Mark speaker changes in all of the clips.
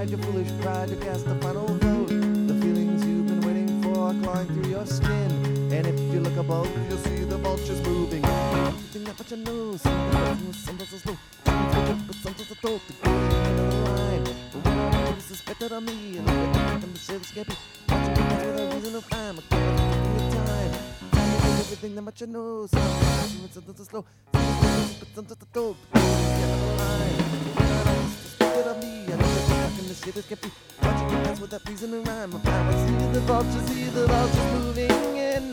Speaker 1: inside your foolish pride to cast the final vote. The feelings you've been waiting for are clawing through your skin. And if you look above, you'll see the vultures moving. Everything that much I know, sometimes so slow, but sometimes I thought the good in the line. But when I know you suspected of me, and look at the back and the shit is scary. Watching me with a reason to find, but give me time. Everything that much I know, sometimes so slow, but sometimes I thought the good in the line. When I know you suspected of me, and look at the back and the shit is scary. Watching me dance with that reason to rhyme. I see the vultures moving in.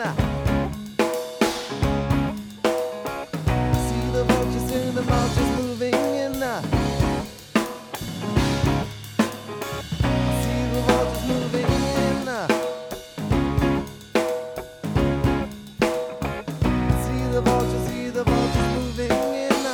Speaker 1: See the vultures moving in. See the vultures moving in. See the vultures moving in.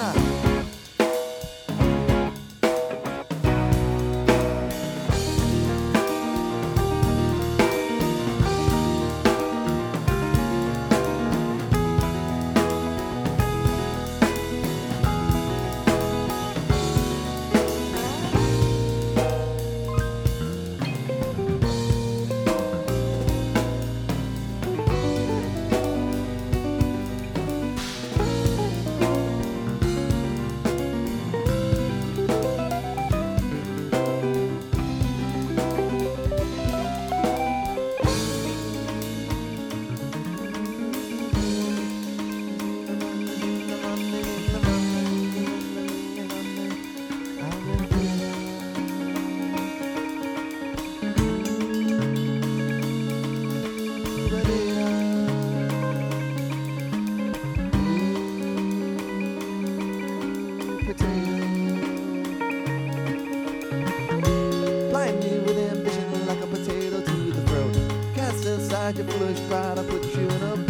Speaker 1: Blind me with ambition like a potato to the throat. Cast aside your foolish pride, I'll put you in a